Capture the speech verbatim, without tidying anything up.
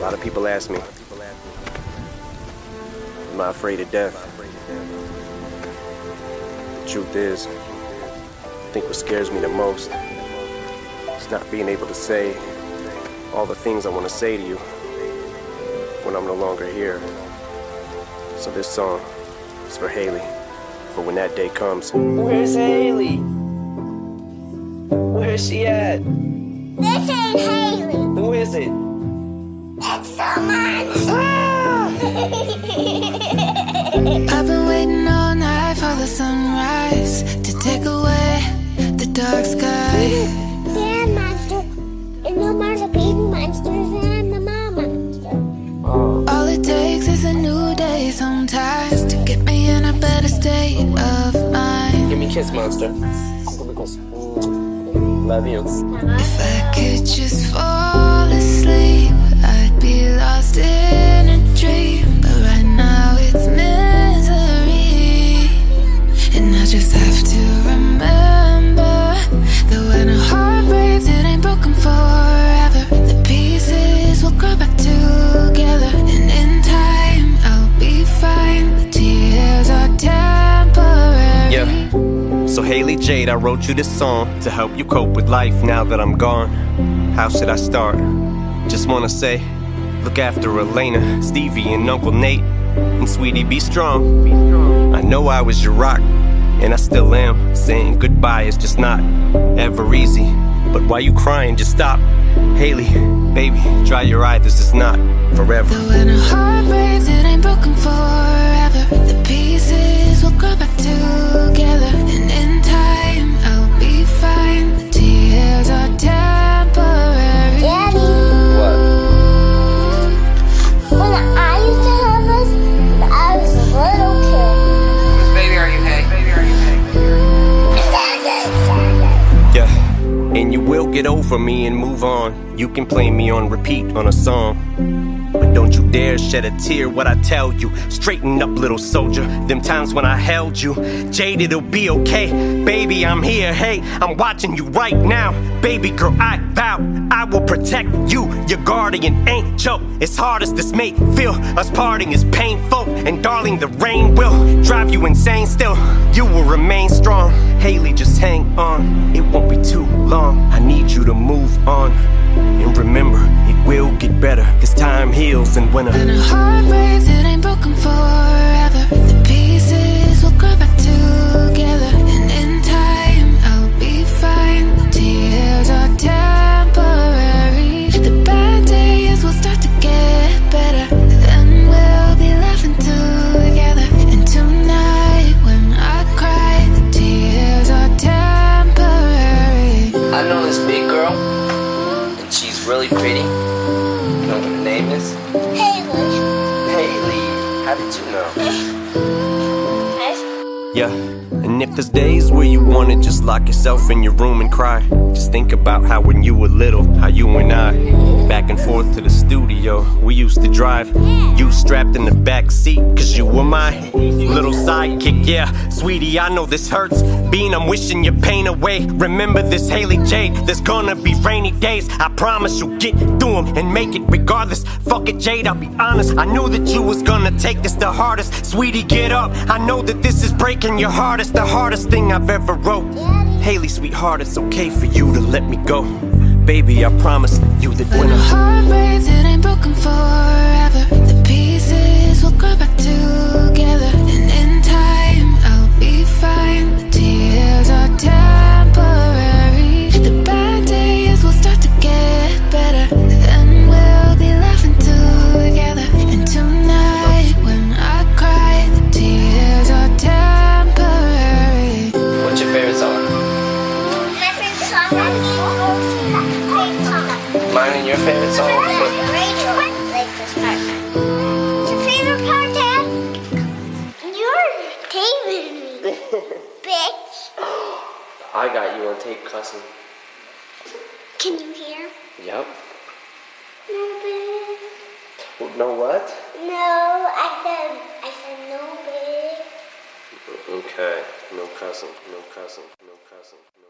lot of people ask me, am I afraid of death? The truth is, I think what scares me the most is not being able to say all the things I want to say to you when I'm no longer here. So this song is for Haley, for when that day comes. Where's Haley? Where's she at? This ain't Haley. Who is it? It's someone. Ah! I've been waiting all night for the sunrise to take away the dark sky. Dad monster. And no more the baby monsters, and I'm the mom monster. Oh. All it takes is a new day sometimes to get me in a better state of mind. Give me a kiss, monster. Love you. If I could just fall asleep, I'd be lost in a dream. But right now it's misery, and I just have to remember that when a heart breaks, it ain't broken forever. The pieces will grow back together, and in time I'll be fine. The tears are temporary. Yeah. So Haley Jade, I wrote you this song to help you cope with life now that I'm gone. How should I start? Just wanna say, look after Elena, Stevie, and Uncle Nate. And sweetie, be strong. I know I was your rock, and I still am. Saying goodbye is just not ever easy. But why you crying? Just stop. Haley, baby, dry your eye, this is not forever. Though when a heart breaks, it ain't broken forever. The pieces will grow back together, and in time I'll be fine. The tears are temporary. Daddy. What? When I used to have us, I was a little kid. Baby, are you hay? Baby, are you hay? Yeah, and you will get over me and move on. You can play me on repeat on a song, but don't you dare shed a tear what I tell you. Straighten up, little soldier. Them times when I held you, Jade, it'll be okay. Baby, I'm here, hey, I'm watching you right now. Baby girl, I vow I will protect you, your guardian angel. As hard as this may feel, us parting is painful. And darling, the rain will drive you insane. Still, you will remain strong. Haley, just hang on, it won't be too long. I need you to move on, and remember, it will get better, cause time heals in winter. When a heart breaks, it ain't broken forever. The pieces will grow back together, and in time I'll be fine. The tears are temporary. The bad days will start to get better, then we'll be laughing together. And tonight when I cry, the tears are temporary. I know this big girl, and she's really pretty. You know what her name is? Haley. Haley. How did you know? Yeah, and if there's days where you wanna just lock yourself in your room and cry, just think about how when you were little, how you and I, back and forth to the studio, we used to drive. You strapped in the back seat, cause you were my little sidekick. Yeah, sweetie, I know this hurts. Bean, I'm wishing your pain away. Remember this, Haley Jade, there's gonna be rainy days. I promise you'll get through them and make it regardless. Fuck it, Jade, I'll be honest, I knew that you was gonna take this the hardest. Sweetie, get up, I know that this is breaking your heart. It's the hardest thing I've ever wrote. Haley, sweetheart, it's okay for you to let me go. Baby, I promise you that when When a I heart breaks, it ain't broken forever. The pieces will grow back together, and in time I'll be fine. The tears are temporary. The bad days will start to get better, then we'll be laughing together. And tonight when I cry, the tears are temporary. What's your favorite song? My favorite song, I mean, favorite song. Mine and your favorite song? What? Rachel, like this part. Your favorite part, Dad? You're taping me, bitch. I got you on tape cussing. Can you hear? Yep. No, bitch. No what? No, I said, I said no, bitch. Okay, no cussing, no cussing, no cussing. No